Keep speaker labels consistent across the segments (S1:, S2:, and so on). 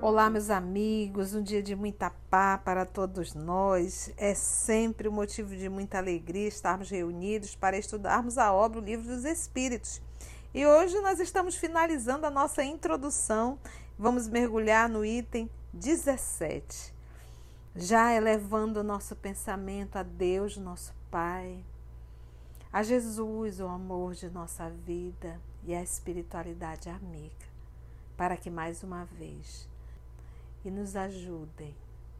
S1: Olá, meus amigos, um dia de muita paz para todos nós. É sempre um motivo de muita alegria estarmos reunidos para estudarmos a obra, o Livro dos Espíritos. E hoje nós estamos finalizando a nossa introdução. Vamos mergulhar no item 17, já elevando o nosso pensamento a Deus, nosso Pai, a Jesus, o amor de nossa vida e a espiritualidade amiga, para que mais uma vez e nos ajudem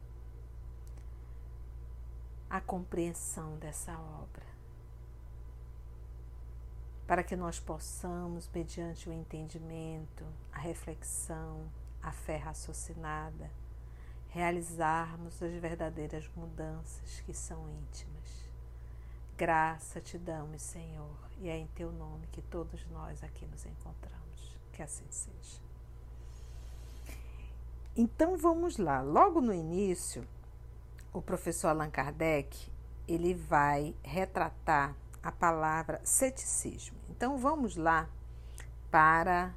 S1: a compreensão dessa obra, para que nós possamos, mediante o entendimento, a reflexão, a fé raciocinada, realizarmos as verdadeiras mudanças que são íntimas. Graça te damos, Senhor, e é em teu nome que todos nós aqui nos encontramos. Que assim seja. Então vamos lá, logo no início, o professor Allan Kardec, ele vai retratar a palavra ceticismo. Então vamos lá para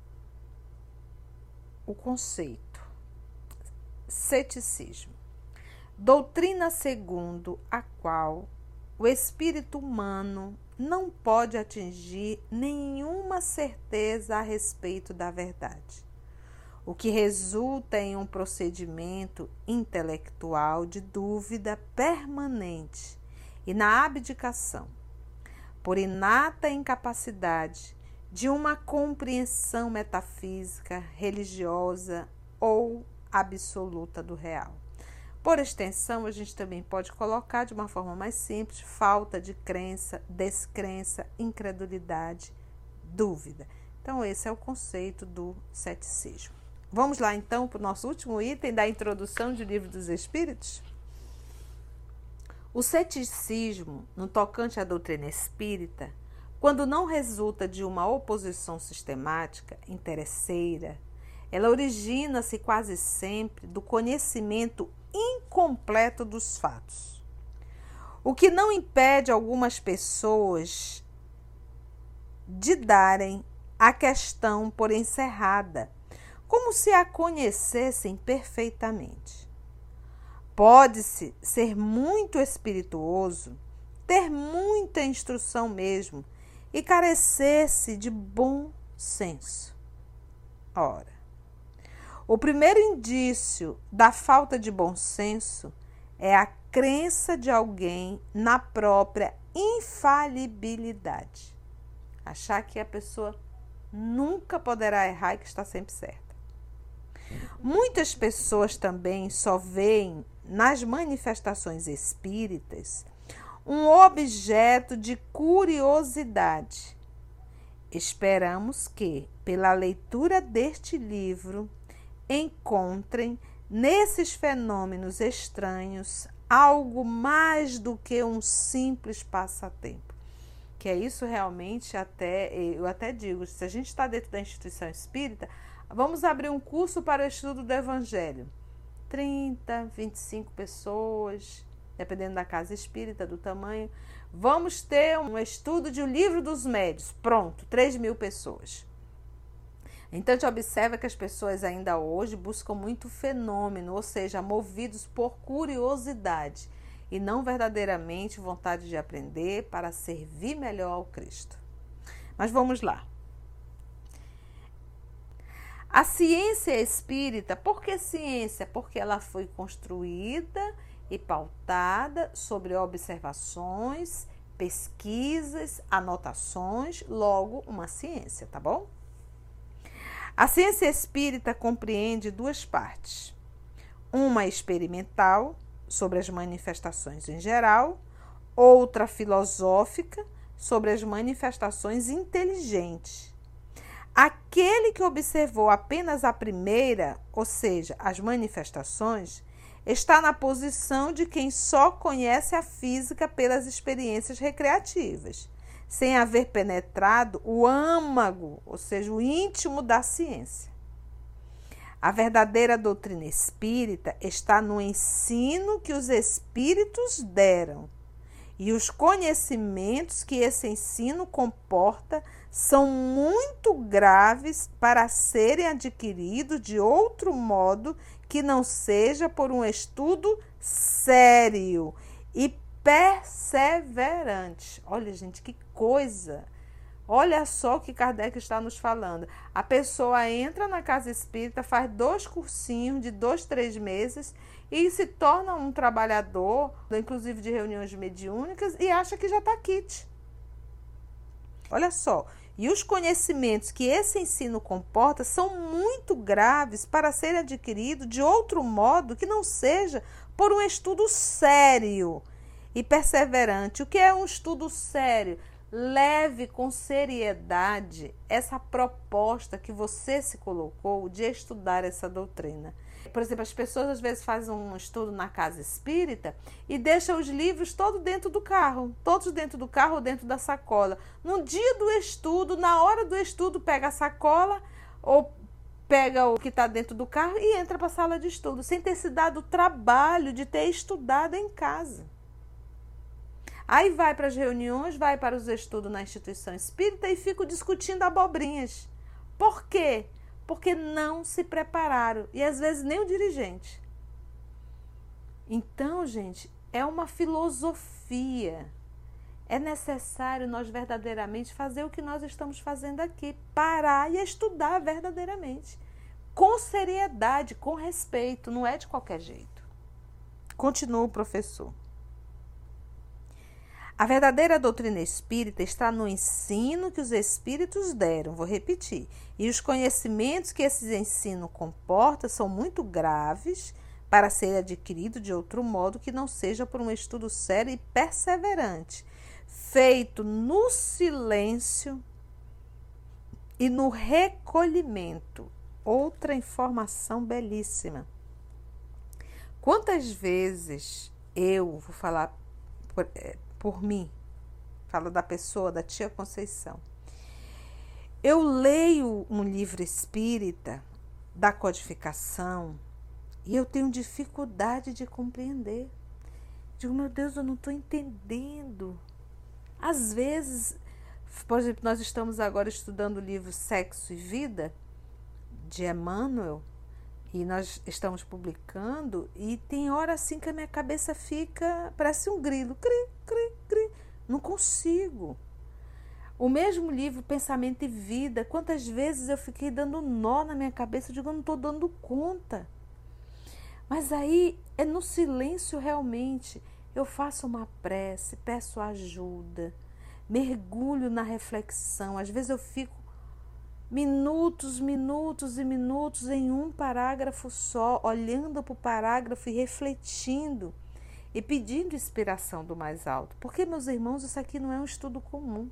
S1: o conceito. Ceticismo. Doutrina segundo a qual o espírito humano não pode atingir nenhuma certeza a respeito da verdade, o que resulta em um procedimento intelectual de dúvida permanente e na abdicação, por inata incapacidade de uma compreensão metafísica, religiosa ou absoluta do real. Por extensão, a gente também pode colocar de uma forma mais simples, falta de crença, descrença, incredulidade, dúvida. Então, esse é o conceito do ceticismo. Vamos lá, então, para o nosso último item da introdução do Livro dos Espíritos? O ceticismo, no tocante à doutrina espírita, quando não resulta de uma oposição sistemática, interesseira, ela origina-se quase sempre do conhecimento incompleto dos fatos, o que não impede algumas pessoas de darem a questão por encerrada, como se a conhecessem perfeitamente. Pode-se ser muito espirituoso, ter muita instrução mesmo e carecer-se de bom senso. Ora, o primeiro indício da falta de bom senso é a crença de alguém na própria infalibilidade. Achar que a pessoa nunca poderá errar e que está sempre certa. Muitas pessoas também só veem nas manifestações espíritas um objeto de curiosidade. Esperamos que, pela leitura deste livro, encontrem nesses fenômenos estranhos algo mais do que um simples passatempo. Que é isso realmente, eu até digo, se a gente está dentro da instituição espírita, vamos abrir um curso para o estudo do Evangelho. 30, 25 pessoas, dependendo da casa espírita, do tamanho. Vamos ter um estudo de O Livro dos Médiuns. Pronto, 3.000 pessoas. Então, a gente observa que as pessoas ainda hoje buscam muito fenômeno, ou seja, movidos por curiosidade e não verdadeiramente vontade de aprender para servir melhor ao Cristo. Mas vamos lá. A ciência espírita, por que ciência? Porque ela foi construída e pautada sobre observações, pesquisas, anotações, logo uma ciência, tá bom? A ciência espírita compreende duas partes. Uma experimental, sobre as manifestações em geral, outra filosófica, sobre as manifestações inteligentes. Aquele que observou apenas a primeira, ou seja, as manifestações, está na posição de quem só conhece a física pelas experiências recreativas, sem haver penetrado o âmago, ou seja, o íntimo da ciência. A verdadeira doutrina espírita está no ensino que os espíritos deram, e os conhecimentos que esse ensino comporta são muito graves para serem adquiridos de outro modo que não seja por um estudo sério e perseverante. Olha, gente, que coisa! Olha só o que Kardec está nos falando. A pessoa entra na casa espírita, faz 2 cursinhos de 2, 3 meses e se torna um trabalhador, inclusive de reuniões mediúnicas, e acha que já está quite. Olha só. E os conhecimentos que esse ensino comporta são muito graves para serem adquiridos de outro modo que não seja por um estudo sério e perseverante. O que é um estudo sério? Leve com seriedade essa proposta que você se colocou de estudar essa doutrina. Por exemplo, as pessoas às vezes fazem um estudo na casa espírita e deixam os livros todos dentro do carro ou dentro da sacola. No dia do estudo, na hora do estudo, pega a sacola ou pega o que está dentro do carro e entra para a sala de estudo, sem ter se dado o trabalho de ter estudado em casa. Aí vai para as reuniões, vai para os estudos na instituição espírita e fica discutindo abobrinhas. Por quê? Porque não se prepararam, e às vezes nem o dirigente. Então, gente, é uma filosofia. É necessário nós verdadeiramente fazer o que nós estamos fazendo aqui, parar e estudar verdadeiramente, com seriedade, com respeito, não é de qualquer jeito. Continua o professor. A verdadeira doutrina espírita está no ensino que os espíritos deram, vou repetir, e os conhecimentos que esse ensino comporta são muito graves para ser adquirido de outro modo que não seja por um estudo sério e perseverante, feito no silêncio e no recolhimento. Outra informação belíssima. Quantas vezes eu vou falar por mim, falo da pessoa, da tia Conceição. Eu leio um livro espírita da codificação e eu tenho dificuldade de compreender. Digo, meu Deus, eu não estou entendendo. Às vezes, por exemplo, nós estamos agora estudando o livro Sexo e Vida, de Emmanuel, e nós estamos publicando, e tem hora assim que a minha cabeça fica, parece um grilo, cri, cri, cri, não consigo. O mesmo livro, Pensamento e Vida, quantas vezes eu fiquei dando nó na minha cabeça, eu digo, eu não estou dando conta. Mas aí, é no silêncio realmente, eu faço uma prece, peço ajuda, mergulho na reflexão, às vezes eu fico minutos e minutos em um parágrafo só, olhando para o parágrafo e refletindo e pedindo inspiração do mais alto. Porque, meus irmãos, isso aqui não é um estudo comum.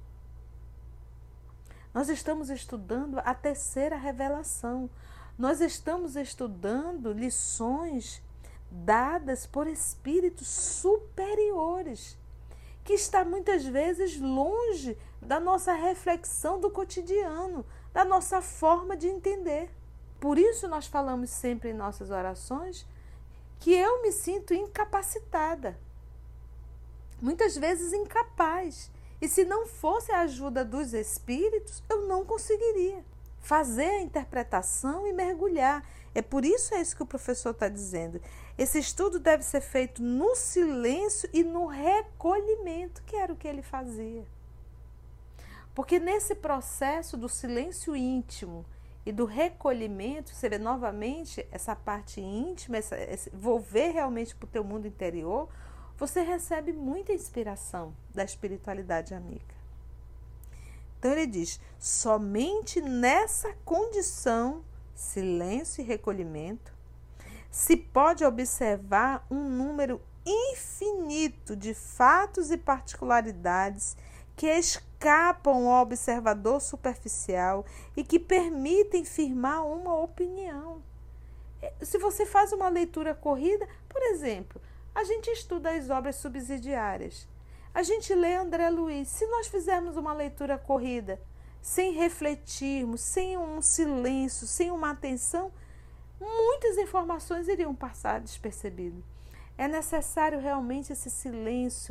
S1: Nós estamos estudando a terceira revelação. Nós estamos estudando lições dadas por espíritos superiores, que está muitas vezes longe da nossa reflexão do cotidiano, da nossa forma de entender. Por isso nós falamos sempre em nossas orações que eu me sinto incapacitada, muitas vezes incapaz. E se não fosse a ajuda dos espíritos, eu não conseguiria fazer a interpretação e mergulhar. É por isso que o professor está dizendo. Esse estudo deve ser feito no silêncio e no recolhimento, que era o que ele fazia. Porque nesse processo do silêncio íntimo e do recolhimento, você vê novamente essa parte íntima, volver realmente para o teu mundo interior, você recebe muita inspiração da espiritualidade amiga. Então ele diz, somente nessa condição, silêncio e recolhimento, se pode observar um número infinito de fatos e particularidades que escapam ao observador superficial e que permitem firmar uma opinião. Se você faz uma leitura corrida, por exemplo, a gente estuda as obras subsidiárias, a gente lê André Luiz. Se nós fizermos uma leitura corrida, sem refletirmos, sem um silêncio, sem uma atenção, muitas informações iriam passar despercebidas. É necessário realmente esse silêncio,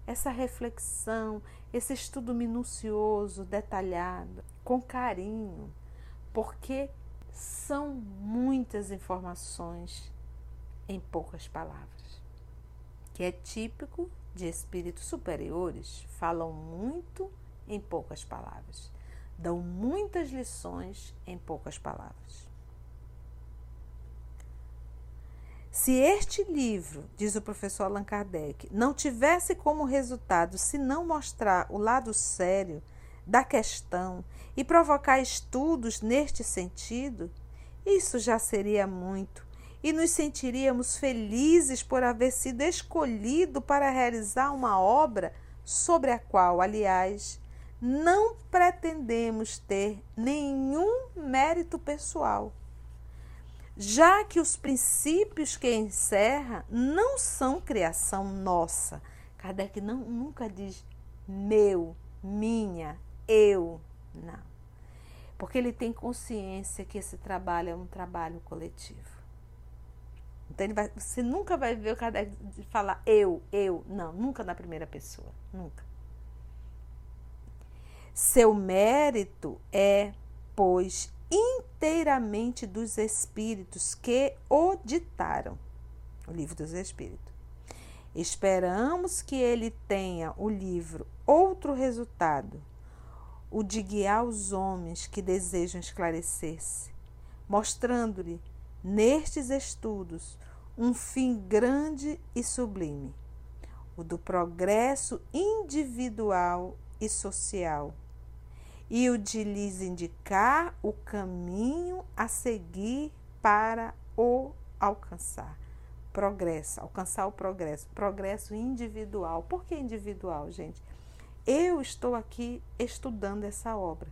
S1: essa reflexão, esse estudo minucioso, detalhado, com carinho, porque são muitas informações em poucas palavras, que é típico de espíritos superiores, falam muito em poucas palavras, dão muitas lições em poucas palavras. Se este livro, diz o professor Allan Kardec, não tivesse como resultado senão mostrar o lado sério da questão e provocar estudos neste sentido, isso já seria muito e nos sentiríamos felizes por haver sido escolhido para realizar uma obra sobre a qual, aliás, não pretendemos ter nenhum mérito pessoal, já que os princípios que encerra não são criação nossa. Kardec nunca diz meu, minha, eu, não. Porque ele tem consciência que esse trabalho é um trabalho coletivo. Então você nunca vai ver o Kardec falar eu, não, nunca na primeira pessoa, nunca. Seu mérito é, pois, inteiramente dos espíritos que o ditaram, o Livro dos Espíritos. Esperamos que ele tenha o livro outro resultado, o de guiar os homens que desejam esclarecer-se, mostrando-lhe nestes estudos um fim grande e sublime, o do progresso individual e social, e o de lhes indicar o caminho a seguir para o alcançar. Progresso, alcançar o progresso individual. Por que individual, gente? Eu estou aqui estudando essa obra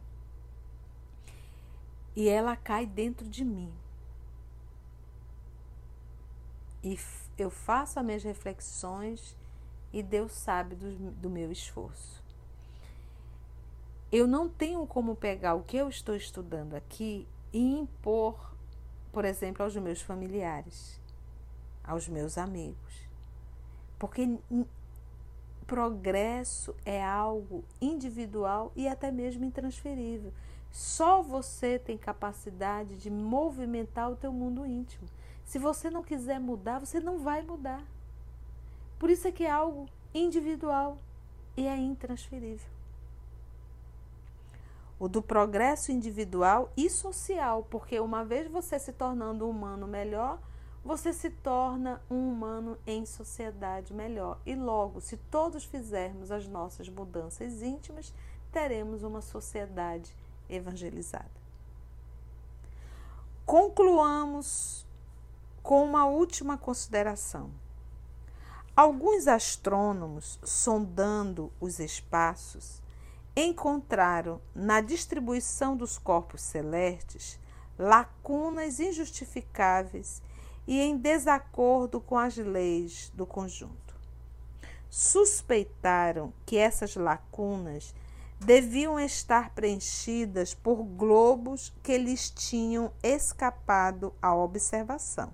S1: e ela cai dentro de mim. E eu faço as minhas reflexões e Deus sabe do meu esforço. Eu não tenho como pegar o que eu estou estudando aqui e impor, por exemplo, aos meus familiares, aos meus amigos. Porque progresso é algo individual e até mesmo intransferível. Só você tem capacidade de movimentar o teu mundo íntimo. Se você não quiser mudar, você não vai mudar. Por isso é que é algo individual e é intransferível. O do progresso individual e social, porque uma vez você se tornando um humano melhor, você se torna um humano em sociedade melhor. E logo, se todos fizermos as nossas mudanças íntimas, teremos uma sociedade evangelizada. Concluamos com uma última consideração. Alguns astrônomos, sondando os espaços, encontraram na distribuição dos corpos celestes lacunas injustificáveis e em desacordo com as leis do conjunto. Suspeitaram que essas lacunas deviam estar preenchidas por globos que lhes tinham escapado à observação.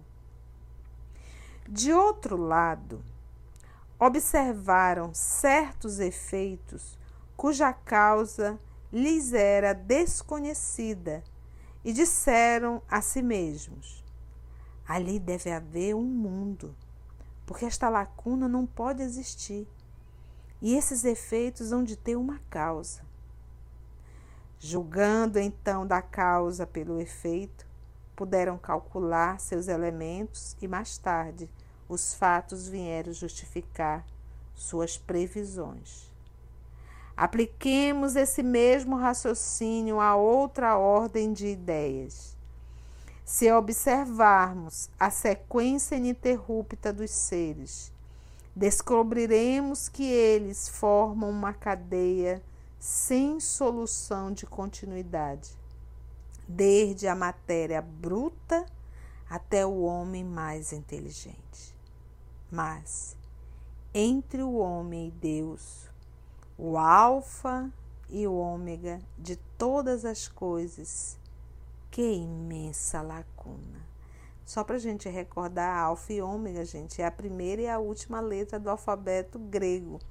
S1: De outro lado, observaram certos efeitos cuja causa lhes era desconhecida e disseram a si mesmos: ali deve haver um mundo, porque esta lacuna não pode existir. E esses efeitos hão de ter uma causa. Julgando então da causa pelo efeito, puderam calcular seus elementos e mais tarde os fatos vieram justificar suas previsões. Apliquemos esse mesmo raciocínio a outra ordem de ideias. Se observarmos a sequência ininterrupta dos seres, descobriremos que eles formam uma cadeia sem solução de continuidade, desde a matéria bruta até o homem mais inteligente. Mas, entre o homem e Deus, o alfa e o ômega de todas as coisas, que imensa lacuna. Só para a gente recordar, alfa e ômega, gente, é a primeira e a última letra do alfabeto grego.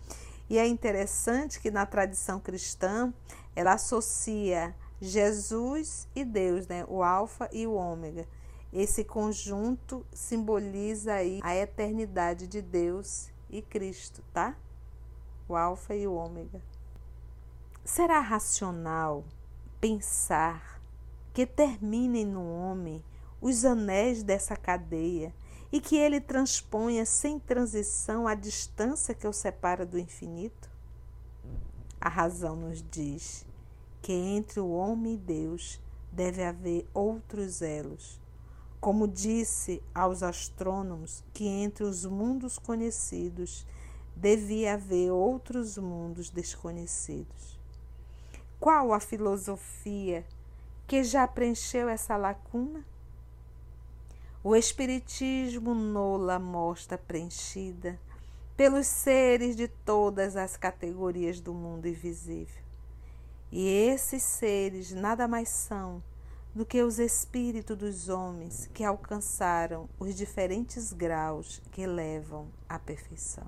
S1: E é interessante que na tradição cristã, ela associa Jesus e Deus, né? O Alfa e o Ômega. Esse conjunto simboliza aí a eternidade de Deus e Cristo, tá? O Alfa e o Ômega. Será racional pensar que terminem no homem os anéis dessa cadeia e que ele transponha sem transição a distância que o separa do infinito? A razão nos diz que entre o homem e Deus deve haver outros elos. Como disse aos astrônomos que entre os mundos conhecidos devia haver outros mundos desconhecidos. Qual a filosofia que já preencheu essa lacuna? O Espiritismo nola mostra preenchida pelos seres de todas as categorias do mundo invisível. E esses seres nada mais são do que os espíritos dos homens que alcançaram os diferentes graus que levam à perfeição.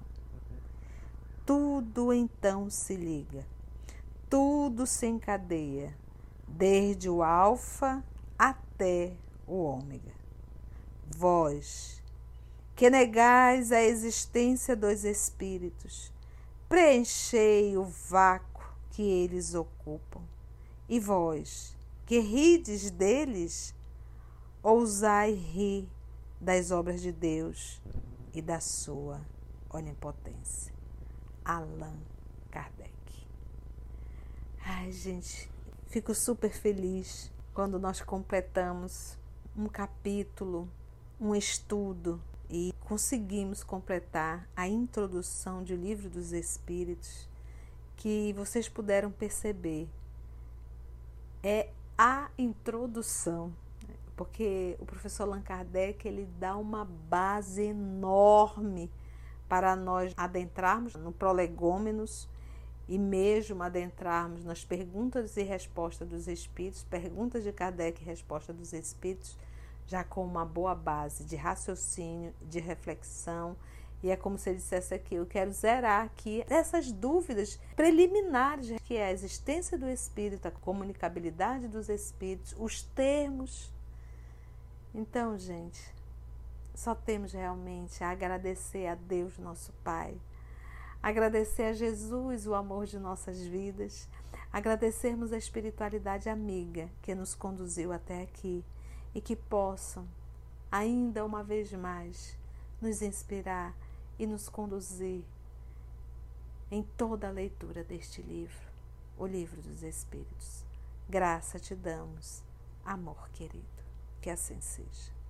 S1: Tudo então se liga, tudo se encadeia, desde o alfa até o ômega. Vós, que negais a existência dos espíritos, preenchei o vácuo que eles ocupam. E vós, que rides deles, ousai rir das obras de Deus e da sua onipotência. Allan Kardec. Ai, gente, fico super feliz quando nós completamos um capítulo, um estudo e conseguimos completar a introdução de O Livro dos Espíritos, que vocês puderam perceber. É a introdução, porque o professor Allan Kardec, ele dá uma base enorme para nós adentrarmos no Prolegômenos e mesmo adentrarmos nas perguntas e respostas dos Espíritos, perguntas de Kardec e resposta dos Espíritos, já com uma boa base de raciocínio, de reflexão. E é como se ele dissesse aqui, eu quero zerar aqui essas dúvidas preliminares, que é a existência do Espírito, a comunicabilidade dos Espíritos, os termos. Então, gente, só temos realmente a agradecer a Deus, nosso Pai, agradecer a Jesus, o amor de nossas vidas, agradecermos a espiritualidade amiga que nos conduziu até aqui e que possam, ainda uma vez mais, nos inspirar e nos conduzir em toda a leitura deste livro, o Livro dos Espíritos. Graça te damos, amor querido, que assim seja.